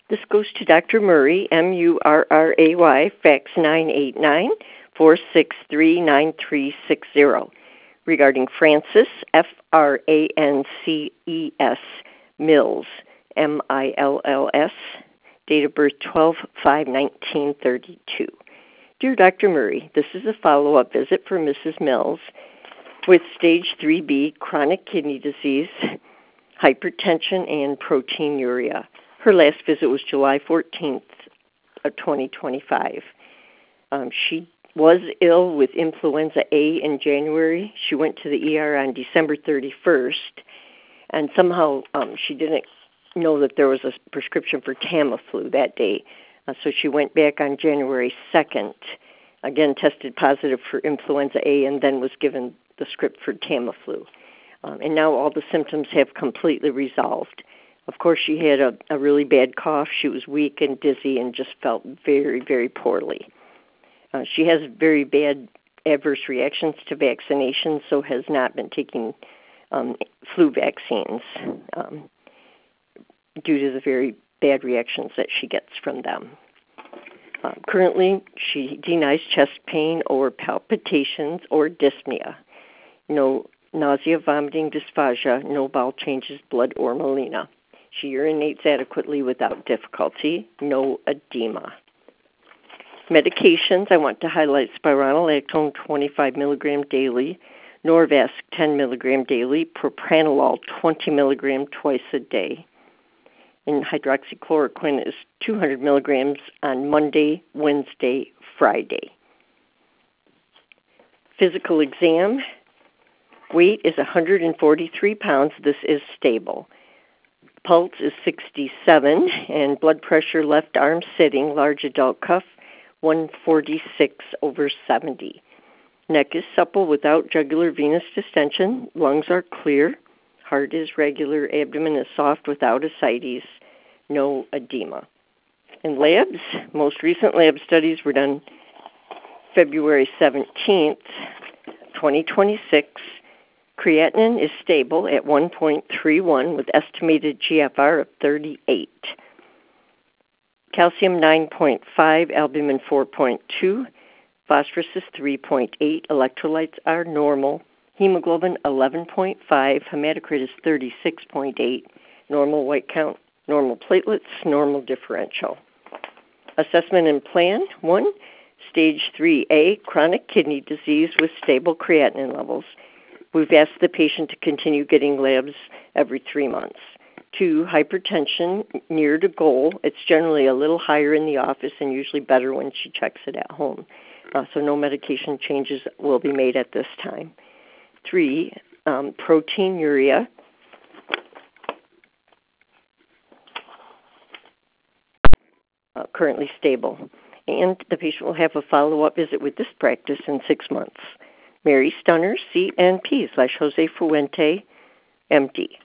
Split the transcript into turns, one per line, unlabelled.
This goes to Dr. Murray, Murray, fax 989-463-9360, regarding Frances, Frances, Mills, Mills, date of birth 12/5/1932. Dear Dr. Murray, this is a follow-up visit for Mrs. Mills with stage 3B chronic kidney disease, hypertension, and proteinuria. Her last visit was July 14th of 2025. She was ill with influenza A in January. She went to the ER on December 31st, and somehow she didn't know that there was a prescription for Tamiflu that day. So she went back on January 2nd, again tested positive for influenza A, and then was given the script for Tamiflu. And now all the symptoms have completely resolved. Of course, she had a really bad cough. She was weak and dizzy and just felt very, very poorly. She has very bad adverse reactions to vaccinations, so has not been taking flu vaccines due to the very bad reactions that she gets from them. Currently, she denies chest pain or palpitations or dyspnea. No nausea, vomiting, dysphagia, no bowel changes, blood, or melena. She urinates adequately without difficulty, no edema. Medications, I want to highlight spironolactone 25 milligram daily, Norvasc 10 milligram daily, propranolol 20 milligram twice a day. And hydroxychloroquine is 200 milligrams on Monday, Wednesday, Friday. Physical exam, weight is 143 pounds. This is stable. Pulse is 67, and blood pressure left arm sitting, large adult cuff, 146/70. Neck is supple without jugular venous distension. Lungs are clear. Heart is regular. Abdomen is soft without ascites. No edema. In labs, most recent lab studies were done February 17th, 2026. Creatinine is stable at 1.31 with estimated GFR of 38. Calcium 9.5, albumin 4.2, phosphorus is 3.8, electrolytes are normal, hemoglobin 11.5, hematocrit is 36.8, normal white count, normal platelets, normal differential. Assessment and plan: 1, stage 3A, chronic kidney disease with stable creatinine levels. We've asked the patient to continue getting labs every 3 months. 2, hypertension near to goal. It's generally a little higher in the office and usually better when she checks it at home. So no medication changes will be made at this time. 3, proteinuria. Currently stable. And the patient will have a follow-up visit with this practice in 6 months. Mary Stunner, CNP /Jose Fuente, MD.